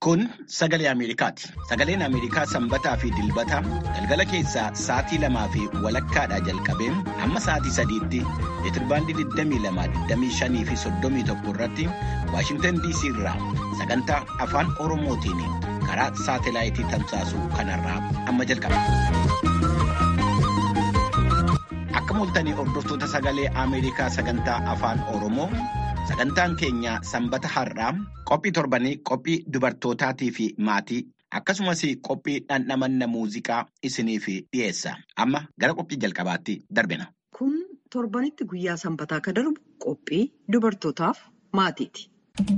Kun sagalee Ameerikaati. Sagaleen Ameerikaa sanbataa fi dilbata galgala keessaa sa'aatii 2:00 jalqabee hamma sa'aatii 3:00 meetirbaandii 22, 25 fi 31 irratti Waashingtan DC irraa sagantaa afaan Oromootiin karaa saatelaayitii tamsaasuu kanarraa amma jalqaba. Akka mul'atanii hordoftoota sagalee Ameerikaa sagantaa afaan Oromoo. Sagantaan keenya sanbata har'aa qophii torbanii qophii dubartootaatii fi maatii akkasumas qophii dhandhamanna muuziqaa isiniif dhiyeessa. Amma gara qophii jalqabaatti darbina. Kun torbanitti guyyaa sanbataa akka darbu qophii dubartootaaf maatiiti.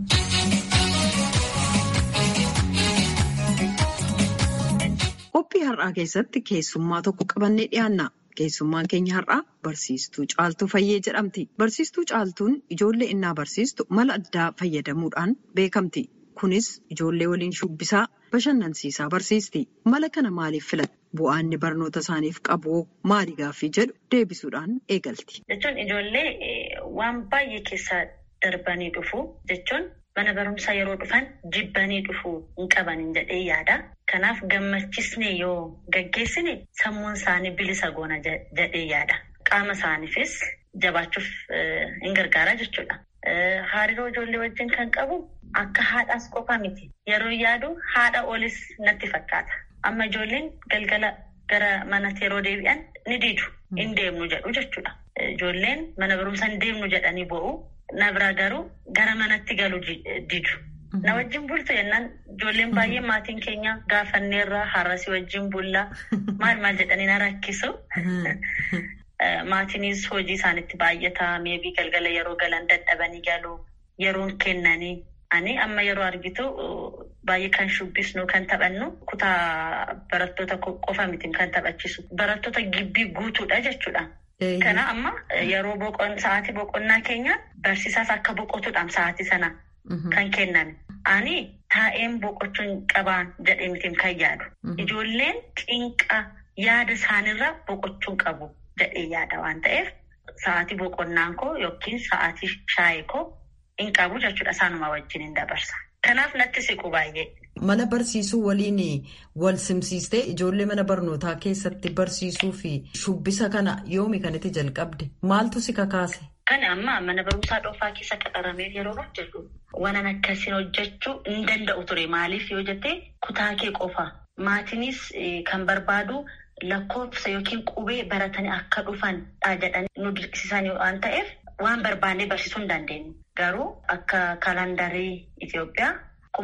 Qophii har'aa keessatti keessummaa tokko qabannee dhiyaanna. Keessummaan keenya har'aa barsiistuu Caaltuu Fayyee jedhamti. Barsiistuu Caaltuun ijoollee innaa barsiistu mala addaa fayyadamuudhaan beekamti. Kunis ijoollee waliin shubbisaa bashannansiisaa barsiisti. Mala kana maaliif filatte? Bu'aan barnoota isaaniif qabu maali gaaffii jedhu deebisuudhaan eegalti. Jechuun ijoollee waan baay'ee keessa darbanii dhufu jechuun mana barumsaa yeroo dhufan jibbanii dhufuu hin qabanin jedhee yaada. Kanaaf gammachisnee yoo gaggeessine sammuun isaanii bilisa goona jedhee yaada. Qaama isaaniifis jabaachuuf hin gargaara jechuudha. Hariiroo ijoollee wajjin kan qabu akka haadhaas qofa miti. Yeroo yaadu haadha olis natti fakkaata. Amma ijoolleen galgala gara manatti yeroo deebi'an ni diidu. Hin deemnu jedhu jechuudha. Ijoolleen mana barumsaa hin deemnu jedhanii bo'u. Na biraa garuu gara manatti galu didu. Na wajjin bultu jennaan ijoolleen baay'ee maatiin keenya gaafanneerraa har'asii wajjin bullaa maal jedhanii na rakkisu. Maatiinis hojii isaanitti baay'ataa meebii galgala yeroo galan dadhabanii galu yeroon kennanii. Ani amma yeroo argitu baay'ee kan shubbisnu kan taphannu kutaa barattoota qofa miti kan taphachiisu. Barattoota gibbii guutuudha jechuudha. Kana amma yeroo sa'aatii boqonnaa keenya barsiisaas akka boqotuudhaan sa'aatii sana kan kenname. Ani taa'een boqochuun qabaan jedhee miti kan yaadu. Ijoolleen cinqa yaada isaaniirraa boqochuun qabu jedhee yaada waan ta'eef sa'aatii boqonnaan koo yookiin sa'aatii shaayii koo hin qabu jechuudha isaanuma wajjin hin dabarsa. Kanaaf natti siqu baay'ee. Mana barsiisuu waliin wal simsiistee ijoollee mana barnootaa keessatti barsiisuu fi shubbisa kana yoomi kan itti jalqabde maaltu si kakaase? Kan amma mana barumsaa dhoofaa keessa qaxaramee yeroo hojjetu waan akkasiin hojjechuu hin danda'u ture. Maaliif yoo jettee kutaa kee qofa. Maatiinis kan barbaadu lakkoofsa yookiin qubee baratanii akka dhufan jedhanii nu dirqisiisan waan ta'eef waan barbaannee barsiisuu hin dandeenyu. Garuu akka kalandarii Itoophiyaa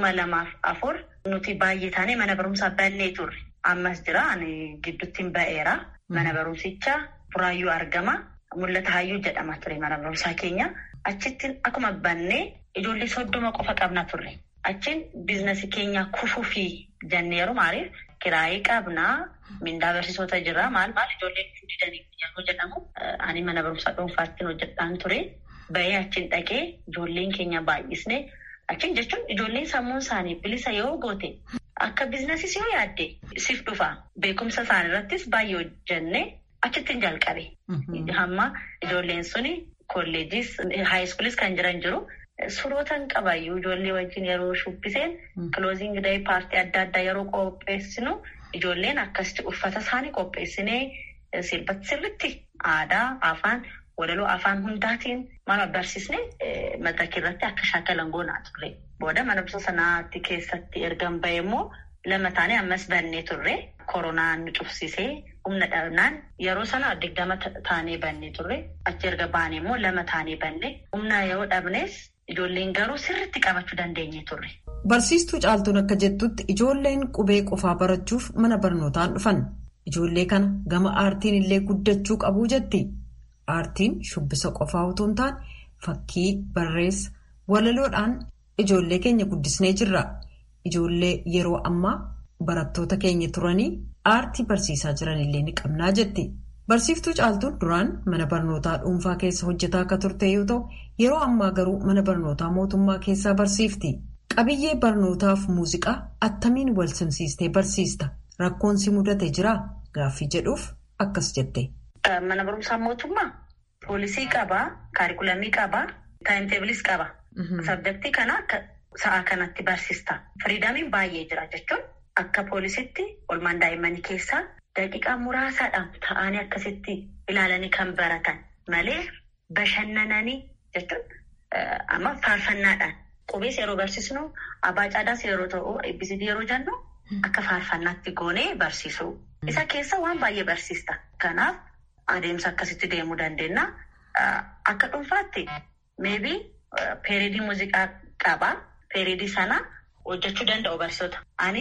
2004 nuti baay'ee taanee mana barumsaa bannee turre. Ammas jira ani gidduutti hin ba'eera. Mana barumsichaa Buraayyuu argama. Mul'ata Hayyuu jedhama ture mana barumsaa keenya. Achitti akkuma bannee ijoollee 30 qofa qabna turre. Achiin biizinasii keenya kufuufi jenneeru maaliif kiraayii qabnaa mindaa barsiisota jira maal ijoolleen fudhanii yeroo jedhamu ani mana barumsaa dhuunfaatti hojjedhaan ture. Ba'ee achiin dhaqee ijoolleen keenya baay'isne. Achiin jechuun ijoolleen sammuun isaanii bilisa yoo goote akka biizinasiis yoo yaadde siif dhufa. Beekumsa isaanii irrattis baay'ee hojjennee achittiin jalqabe. Hamma ijoolleen suni kolleejis haayiskuulis kan jiran jiru. Surootan qabayyuu ijoollee wajjin yeroo shubbiseen kilooziing dayi paartii adda addaa yeroo qopheessinu ijoolleen akkasitti uffata isaanii qopheessinee sirriitti aadaa afaan. Walaloo afaan hundaatiin mana barsiisne madraka irratti akka shaakalan goonaa turre. Booda mana barumsa sanaatti keessatti ergan ba'e immoo 2 taanee ammas bannee turre. Koronaan nu cufsisee humna dhabnaan yeroo sana 20 taanee bannee turre. Achi erga baanee immoo 2 taanee banne. Humna yeroo dhabnees ijoolleen garuu sirriitti qabachuu dandeenye turre. Barsiistuu Caaltuun akka jettutti ijoolleen qubee qofaa barachuuf mana barnootaan dhufan. Ijoollee kana gama aartiin illee guddachuu qabu jetti. Aartiin shubbisa qofaa otoo hin taane fakkii barreessa walaloodhaan ijoollee keenya guddisnee jirra. Ijoollee yeroo ammaa barattoota keenya turanii aartii barsiisaa jiran illee ni qabnaa jetti. Barsiiftuu Caaltuun duraan mana barnootaa dhuunfaa keessa hojjetaa akka turte yoo ta'u yeroo ammaa garuu mana barnootaa mootummaa keessaa barsiifti. Qabiyyee barnootaaf muuziqaa attamiin wal simsiistee barsiista? Rakkoon si mudate jiraa? Gaaffii jedhuuf akkas jette. Mana barumsaa mootummaa poolisii qabaa, kaarikulamii qabaa, taayimteebilis qabaa. Sabjektii kana sa'a kanatti barsiista. Firiidamiin baay'ee jira jechuun akka poolisitti oolmaan daa'immanii keessaa daqiiqaa muraasaadhaan ta'anii akkasitti ilaalanii kan baratan malee bashannananii jechuun amma faarfannaadhaan qubees yeroo barsiisnu abbaa caadaas yeroo ta'u eebbisiif yeroo jennu akka faarfannaatti goonee barsiisu. Isa keessa waan baay'ee barsiista. Kanaaf adeemsa akkasitti deemuu dandeenya. Akka dhuunfaatti meebii peeridii muuziqaa qaba. Peeridii sana hojjechuu danda'u barsiisota. Ani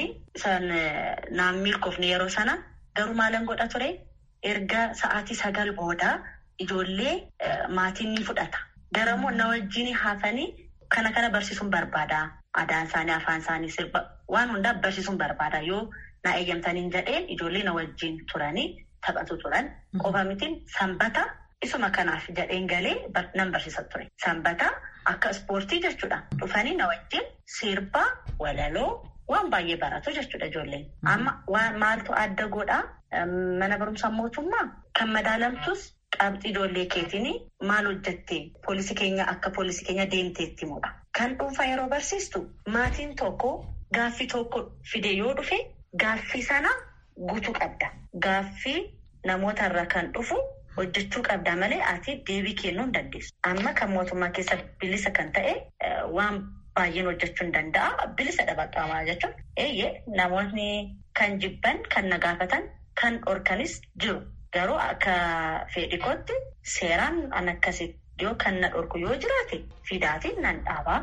naan milkoofne yeroo sana garuu maalan godha ture erga sa'aatii 9 booda ijoollee maatiin ni fudhata. Garamoo na wajjin hafanii kana barsiisuun barbaada. Aadaan isaanii, afaan isaanii, sirba waan hundaa barsiisuun barbaada. Yoo na eeyyamtaniin jedheen ijoollee na wajjin turanii taphatu turan. Qofa mitiin sanbata isuma kanaaf jedheen galee nan barsiisa ture. Sanbata akka ispoortii jechuudha. Dhufanii na wajjin sirba, walaloo waan baay'ee baratu jechuudha ijoolleen. Amma maaltu adda godhaa? Mana barumsaa mootummaa kan madaalamtus qabxii ijoollee keetiin maal hojjettee poolisii keenya akka poolisii keenya deemteetti mudha. Kan dhuunfaa yeroo barsiistu maatiin tokko gaaffii tokko fide yoo dhufe gaaffii sana guutuu qabda. Gaaffii namoota irraa kan dhufu hojjechuu qabda malee ati deebii kennuu hin dandeessu. Amma kan mootummaa keessa bilisa kan ta'e waan baay'een hojjechuu hin danda'a. Bilisa dhabaqamaa jechuun namoonni kan jibban kan na gaafatan kan dhorkanis jiru. Garuu akka fedhikootti seeraan an akkasitti yoo kan na dhorku yoo jiraate fidaatiin nan dhaabaa.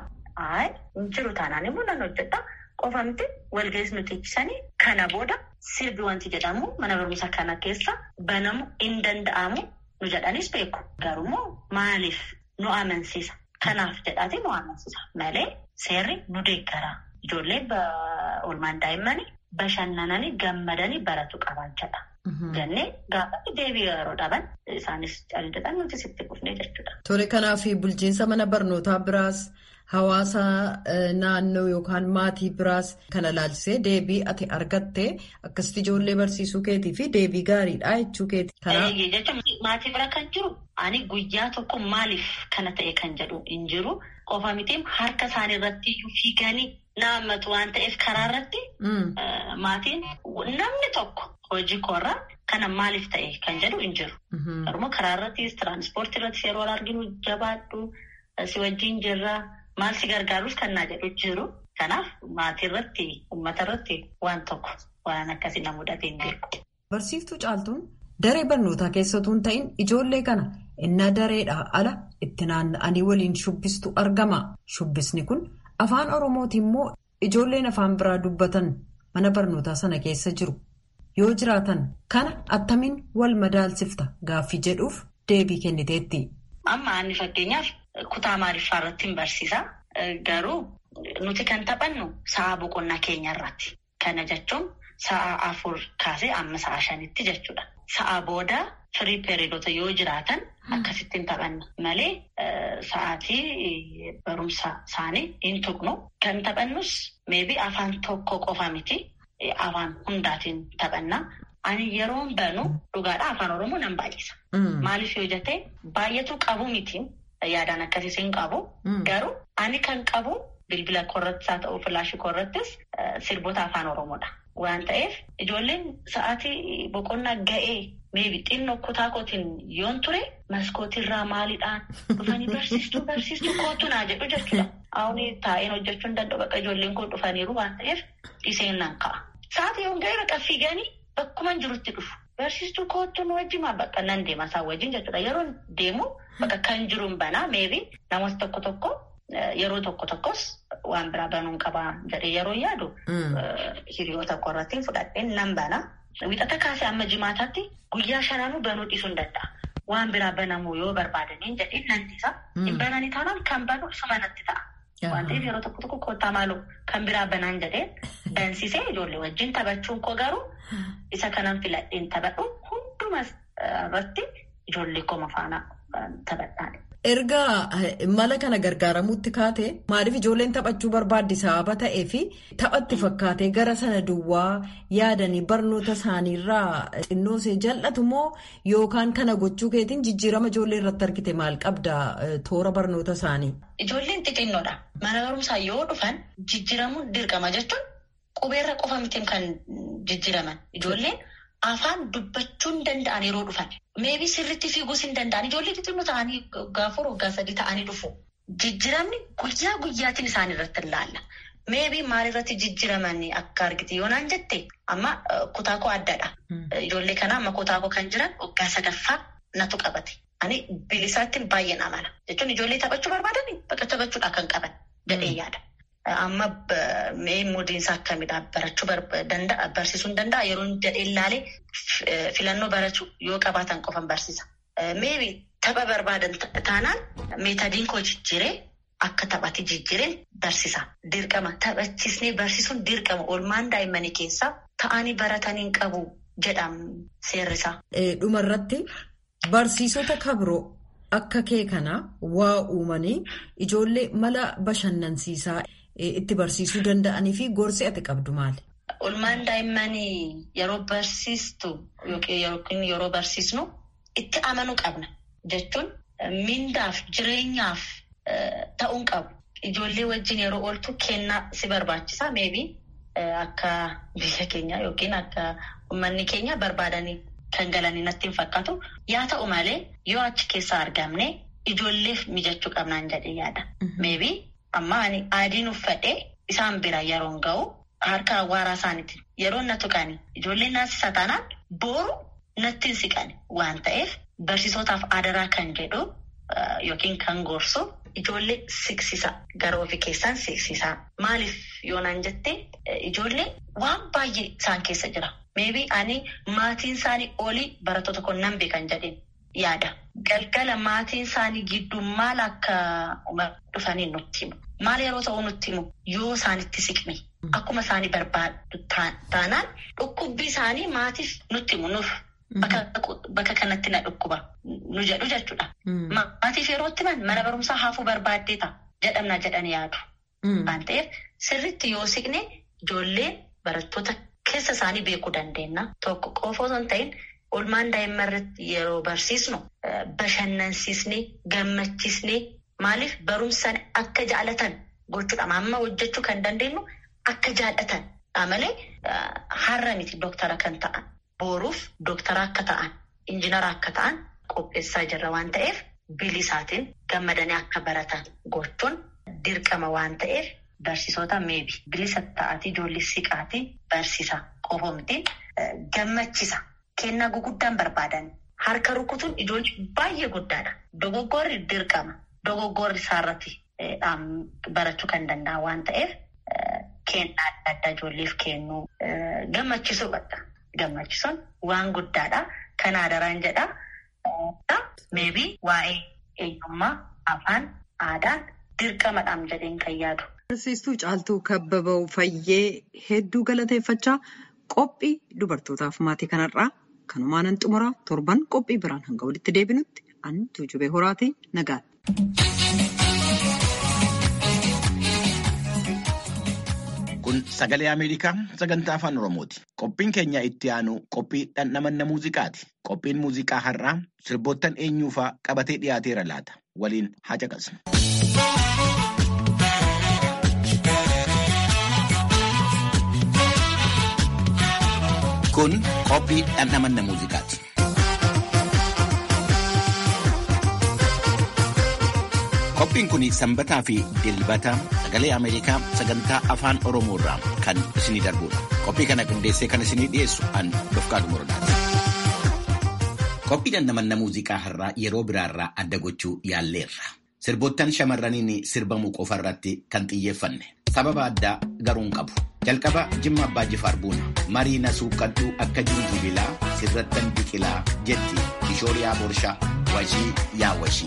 Hin jiru taanaan immoo nan hojjedha. Qofa miti walga'ii nuti ibsanii kana booda sirbi wanti jedhamu mana barumsaa kana keessa banamu hin danda'amu nu jedhanis beeku. Garuummoo maaliif nu amansiisa? Kanaaf jedhaati nu amansiisa malee seerri nu deeggara. Ijoollee oolmaan daa'immanii bashannananii gammadanii baratu qaban jedha. Jennee gaafatti deebii yeroo dhaban isaanis callisan nuti sitti kufnee jechuudha. Tole kanaaf bulchiinsa mana barnootaa biraas hawaasa naannoo yookaan maatii biraas kana ilaalchisee deebii ati argattee akkasitti ijoollee barsiisuu keetii fi deebii gaariidha jechuu keeti. Jechuun maatii bira kan jiru ani guyyaa tokko maaliif kana ta'e kan jedhu hin jiru. Qofa mitiin harka isaanii irratti fiiganii naammatu waan ta'eef karaa irratti maatiin namni tokko hojii koorraa kana maaliif ta'e kan jedhu hin jiru. Garuu karaa irrattis tiraanspoortii irrattis yeroo arginu jabaadhu si wajjin jirra maal si gargaaruus kan naa jedhu jiru. Kanaaf maatii irratti uummata irratti waan tokko waan akkasii na mudatee hin beeku. Barsiiftuu Caaltuun daree barnootaa keessattuu hin ta'in ijoollee kana innaa dareedhaa ala itti naanna'anii waliin shubbistu argama. Shubbisni kun afaan Oromootiin immoo ijoolleen afaan biraa dubbatan mana barnootaa sana keessa jiru. Yoo jiraatan kana attamiin wal madaalsifta gaaffii jedhuuf deebii kenniteetti. Amma ani fakkeenyaaf kutaa maaliffaa irratti hin barsiisa. Garuu nuti kan taphannu sa'a boqonnaa keenya irratti. Kana jechuun sa'a 4 kaasee amma sa'a 5tti jechuudha. Sa'a booda firii periidoota yoo jiraatan akkasittiin taphanna malee sa'aatii barumsa isaanii hin tuqnu. Kan taphannus meebii afaan tokko qofa miti. Afaan hundaatiin taphanna. Ani yeroon banu dhugaadhaa afaan Oromoo nan baay'isa. Maaliif yoo jettee baay'atu qabu miti yaadaan akkasiis hin qabu. Garuu ani kan qabu bilbila koorrattis haa ta'u filaashii koorrattis sirboota afaan Oromoodha. Waan ta'eef ijoolleen sa'aatii boqonnaa ga'ee meebii xinnoo kutaa kootiin yoon ture maskootiirraa maaliidhaan dhufanii barsiistuu kootu naa jedhu jechuudha. Awuni taa'een hojjechuu hin danda'u bakka ijoolleen koo dhufaniiru waan ta'eef iseen nan ka'a. Sa'aatii yoon ga'ee bakka fiiganii bakkuma jirutti dhufu. Barsiistuu kootu nu wajjimaa bakka nan deema isaan wajjin jechuudha. Yeroo deemu bakka kan jiruun banaa meebii namoota tokko yeroo tokkos waan biraa banuun qabaa jedhee yeroo yaadu hiriyoota korratti fudhadheen nan bana. Wixata kaasee amma jimaataatti guyyaa 5 banuu dhiisuu hin danda'a. Waan biraa banamuu yoo barbaadaniin jedheen nan dhiisa. Hin bananii taanaan kan banu isuma natti ta'a. Waan ta'eef yeroo tokko koottaa maaloo kan biraa banaan jedheen bansiisee ijoollee wajjin taphachuun koo garuu isa kanan filadheen taphadhu hundumas irratti ijoollee koma faana taphadhaan. Erga mala kana gargaaramuutti kaate maaliif ijoolleen taphachuu barbaaddi sababa ta'ee fi taphatti fakkaatee gara sana duwwaa yaadanii barnoota isaaniirraa xinnoosee jal'atu moo yookaan kana gochuu keetiin jijjiirama ijoollee irratti argite maal qabda toora barnoota isaanii? Ijoolleen xixinnoodha. Mana barumsaa yoo dhufan jijjiiramuun dirqama jechuun qubeerra qofa mitiin kan jijjiiraman. Ijoolleen afaan dubbachuun danda'an yeroo dhufan. Meebii sirriitti fiiguus hin danda'an. Ijoollee xixinnoo ta'anii gaafur waggaa 3 ta'anii dhufu. Jijjiiramni guyyaa guyyaatiin isaan irratti ilaalla. Meebii maalirratti jijjiiraman akka argite yoo naan jette amma kutaa koo addadha. Ijoollee kana amma kutaa koo kan jiran waggaa 9ffaa natu qabate. Ani bilisaatti baay'een amana. Jechuun ijoollee taphachuu barbaadan bakka taphachuudhaa kan qaban jedhee yaada. Amma mee moodiinsa akkamidha barachuu danda'a barsiisuun danda'a yeroo jedhee ilaalee filannoo barachuu yoo qabaatan qofan barsiisa. Meebi tapha barbaadan taanaan meetadiin koo jijjiiree akka taphatti jijjiireen barsiisa. Dirqama taphachiisnee barsiisuun dirqama oolmaan daa'immanii keessaa ta'anii baratanii qabu jedhamu seerrisaa. Dhumarratti barsiisota kabiroo akka kee kana waa uumanii ijoollee mala bashannansiisaa itti barsiisuu danda'anii fi gorsi ati qabdu maali? Oolmaan daa'immanii yeroo barsiistu yookiin yeroo barsiisnu itti amanuu qabna jechuun mindaaf jireenyaaf ta'uun qabu. Ijoollee wajjin yeroo ooltu kennaa si barbaachisa. Meebii akka biyya keenya yookiin akka uummanni keenya barbaadanii kan galanii natti hin fakkaatu. Yaa ta'u malee yoo achi keessaa argamne ijoolleef mijachuu qabnaan jedhee yaada. Meebii amma ani adiin uffadhee isaan bira yeroon ga'u harka awwaaraa isaaniitiin yeroo na tuqani ijoolleen naasisa taanaan booru natti hin siqani waan ta'eef barsiisotaaf adaraa kan jedhu yookiin kan gorsu ijoollee siqsisa gara ofii keessaan siqsisa. Maaliif yoo naan jette ijoollee waan baay'ee isaan keessa jira. Meebii ani maatiin isaanii olii barattoota kun nan beekan jedheen yaada. Galgala maatiin isaanii gidduu maal akka dhufanii nutti himu. Maal yeroo ta'u nutti himu yoo isaanitti siqne akkuma isaanii barbaadu taanaan dhukkubbii isaanii maatiif nutti himu nuuf bakka kanatti na dhukkuba nu jedhu jechuudha. Maatiif yeroo itti mana barumsaa hafuu barbaaddee ta'a jedhamna jedhanii yaadu. Waan ta'eef sirriitti yoo siqne ijoolleen barattoota keessa isaanii beekuu dandeenya. Tokko qofa osoo hin ta'in oolmaan daa'imman irratti yeroo barsiisnu bashannansiisnee gammachiisnee maaliif barumsaan akka jaalatan gochuudha. Amma hojjechuu kan dandeenyu akka jaallatan malee har'a miti dooktara kan ta'an booruuf dooktara akka ta'an injinara akka ta'an qopheessaa jirra waan ta'eef bilisaatiin gammadanii akka baratan gochuun dirqama waan ta'eef barsiisota meebi bilisa ta'atii ijoollee siqaatii barsiisa qofa miti gammachisa. Kennaa guguddaan barbaadan harka rukutuun ijoollee baay'ee guddaadha. Dogoggorri dirqama. Dogoggorri isaarratti barachuu kan danda'a waan ta'eef kennaa adda addaa ijoolleef kennuu gammachisuu qabda. Gammachisuun waan guddaadha. Kan adaraan jedha. Meebii waa'ee eenyummaa afaan aadaan dirqamadhaan jedheen kan yaadu. Barsiistuu Caaltuu Kabbaboo Fayyee hedduu galateeffachaa qophii dubartootaaf maatii kanarraa kanumaanan xumuraa torban qophii biraan hanga walitti deebinutti an Tuujubee Horaatii nagaatti. Kun sagalee Ameerikaa sagantaa afaan Oromooti. Qophiin keenya itti aanu qophii dhandhamanna muuziqaati. Qophiin muuziqaa har'aa sirboottan eenyuufaa qabatee dhiyaateera laata. Waliin haa caqasnu. Kun qophii dhandhamanna muuziqaati. Qophiin kun sanbataa fi dilbata sagalee Ameerikaa sagantaa afaan Oromoo irraa kan isinii darbudha. Qophii kana qindeessee kan isinii dhiyeessu an Dofqaadu Morodaati. Qophii dhandhamanna muuziqaa har'aa yeroo biraarraa adda gochuu yaalleerra. Sirboottan shamarraniin sirbamu qofa irratti kan xiyyeeffanne. Sababa addaa garuu hin qabu. Jalqaba Jimma Abbaa Jifaar Buuna. Marii na suuqqadhu akka jinjibilaa sirrattan biqilaa jetti Kishooriyaa Borshaa washii yaa washii.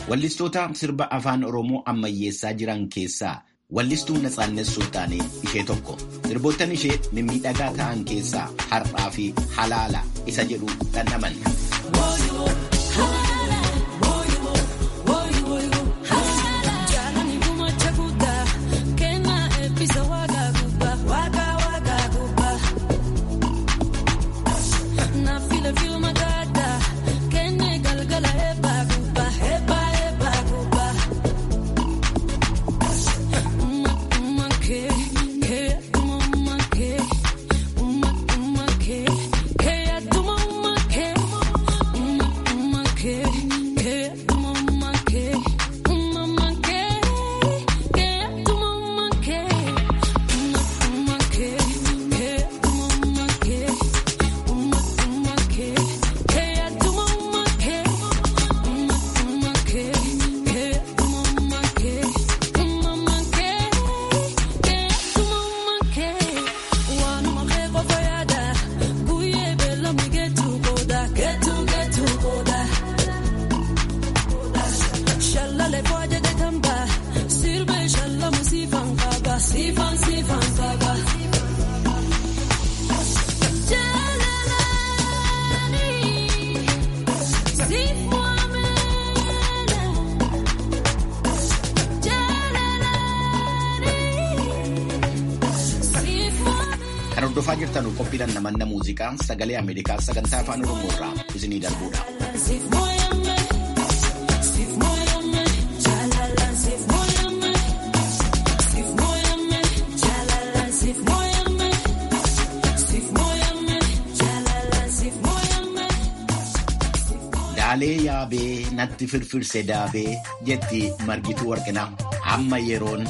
Wallistoota sirba afaan Oromoo ammayyeessaa jiran keessaa wallistuu Natsaannet Sultaanee ishee tokko. Sirboottan ishee mimmiidhagaa ta'an keessaa Har'aa fi Halaala isa jedhu dhandhaman. Hordofaa jirtan qophiidhaan namanna muuziqaa sagalee Ameerikaa sagantaa afaan Oromoo irraa isinii darbuudha. Daalee yaabee natti firfirse daabee jetti Margituu Warqinaa amma yeroon.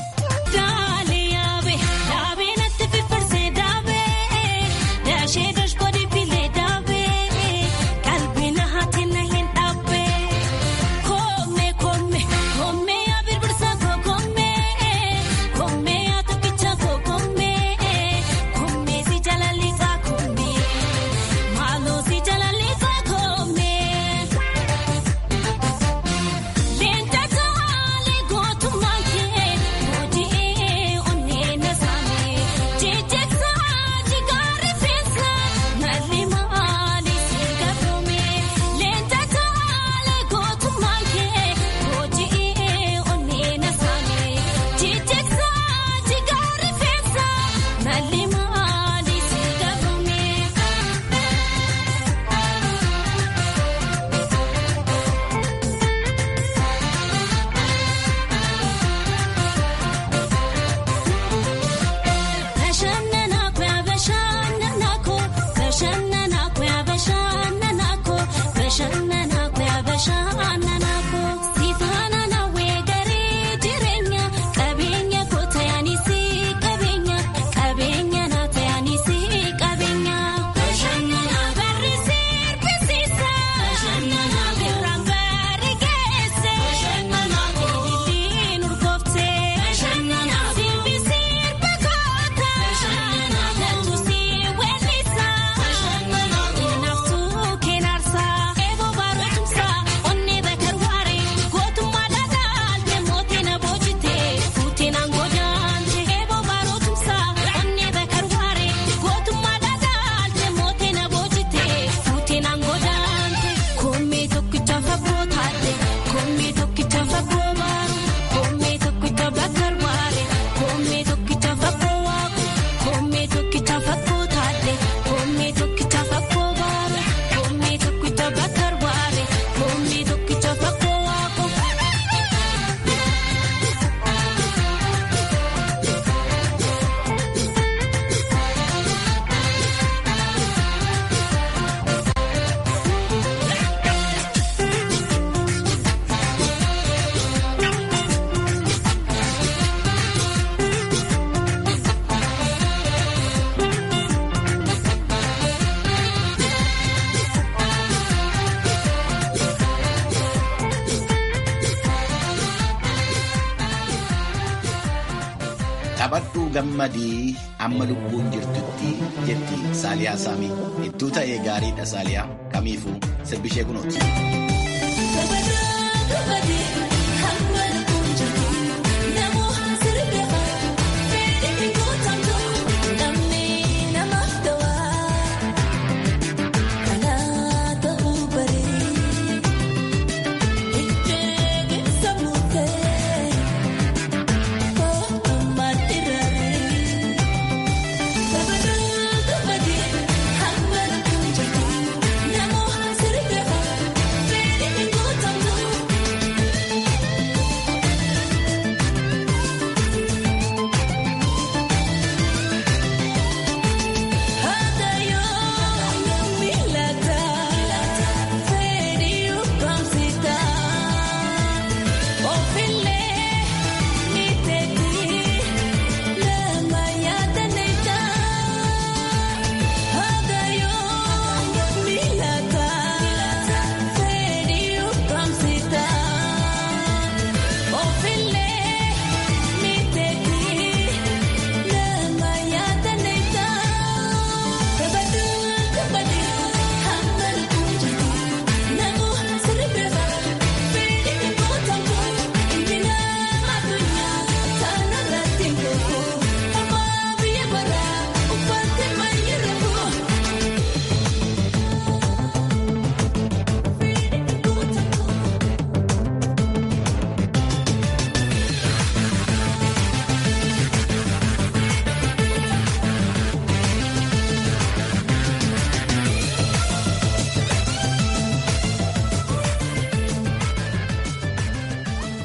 Taphadhuu gammadii amma lubbuun jirtutti jetti Saaliyaa Saamii. Iddoo ta'ee gaariidha Saaliyaa kamiifuu sirbishee kunooti.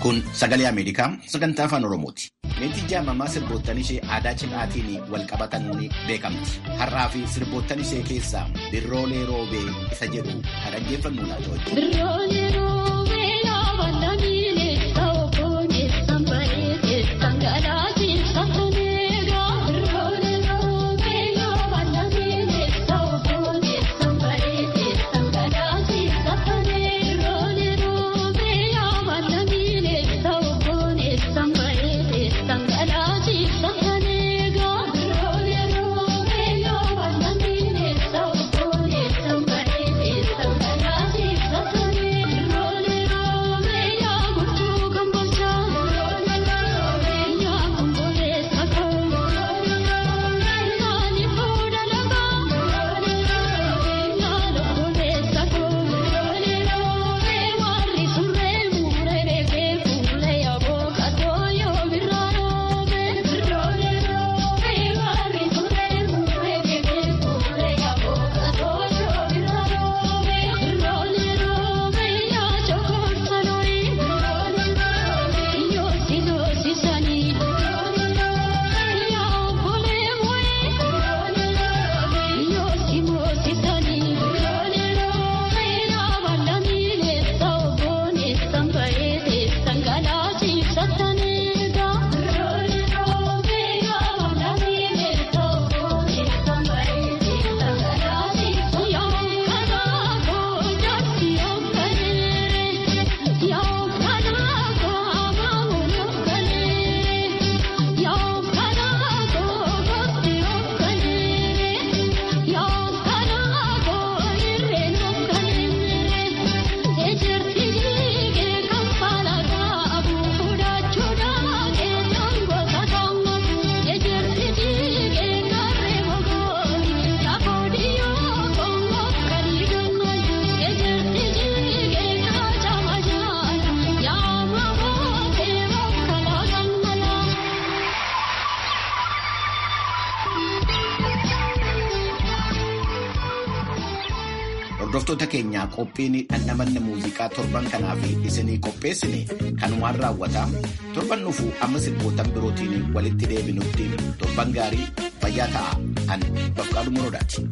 Kun sagalee Ameerikaa sagantaa afaan Oromooti. Leentii jaamamaa sirboottan ishee aadaa cimaatiin wal qabatanuun beekamti. Har'aa fi sirboottan ishee keessaa birroolee roobee isa jedhu haa dhaggeeffannu laata. Hordoftoota keenyaa qophiin dhandhamanna muuziqaa torban kanaaf isinii qopheessine kanumaan raawwata. Torban dhufu amma sirbootan birootiin walitti deebinutti torban gaarii fayyaa ta'a. Ani Bafqaaduu Morodaati.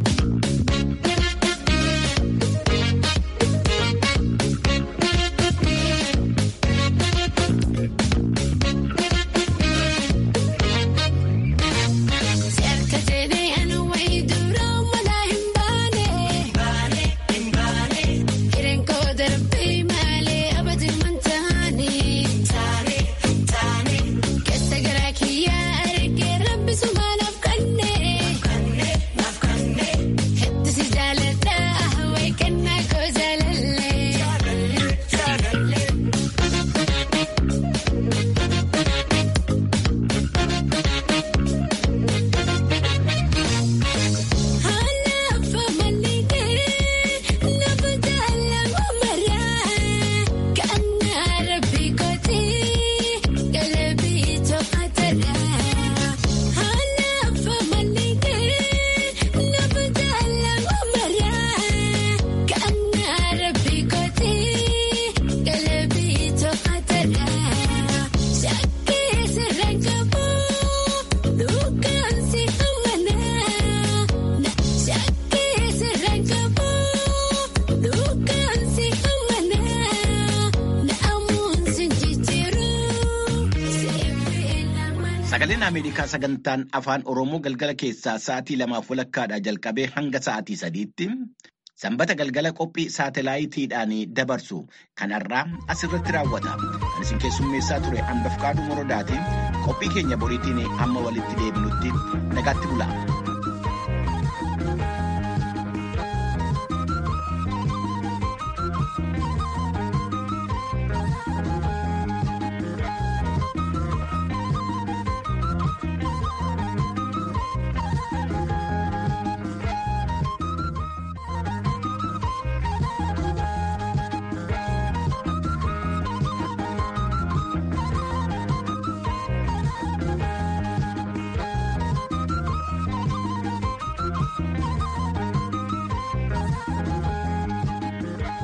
Sagaleen Ameerikaa sagantaan afaan Oromoo galgala keessaa sa'aatii 2:00 jalqabee hanga sa'aatii 3:00 sanbata galgala qophii saatalaayitiidhaan dabarsu kanarraa asirratti raawwata. Kan isin keessummeessaa ture Bafqaaduu Morodaatiin qophii keenya boriitiin amma walitti deebinutti nagaatti bulaa.